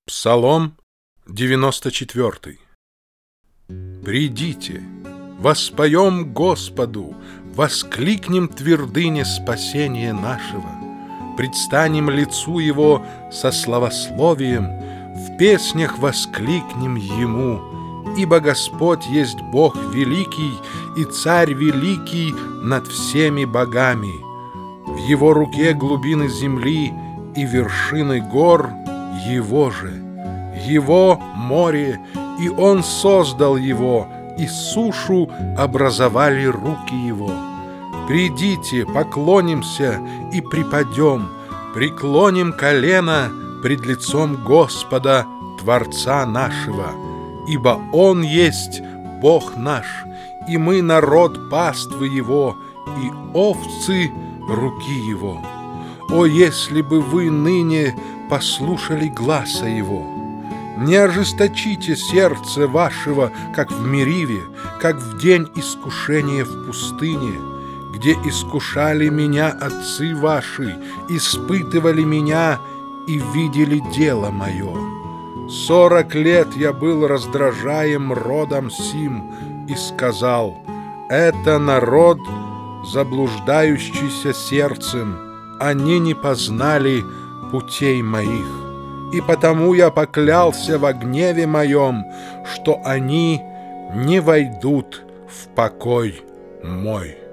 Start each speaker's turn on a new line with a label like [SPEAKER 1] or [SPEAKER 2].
[SPEAKER 1] Псалом 94. Придите, воспоем Господу, воскликнем твердыне спасения нашего, предстанем лицу Его со славословием, в песнях воскликнем Ему, ибо Господь есть Бог великий и Царь великий над всеми богами. В Его руке глубины земли и вершины гор Его же, Его море, и Он создал его, и сушу образовали руки Его. Придите, поклонимся и припадем, преклоним колено пред лицом Господа, Творца нашего, ибо Он есть Бог наш, и мы народ паствы Его, и овцы руки Его. О, если бы вы ныне послушали гласа Его! Не ожесточите сердце вашего, как в Мериве, как в день искушения в пустыне, где искушали меня отцы ваши, испытывали меня и видели дело мое. 40 лет я был раздражаем родом сим и сказал: это народ, заблуждающийся сердцем, они не познали путей моих. И потому я поклялся во гневе моем, что они не войдут в покой мой.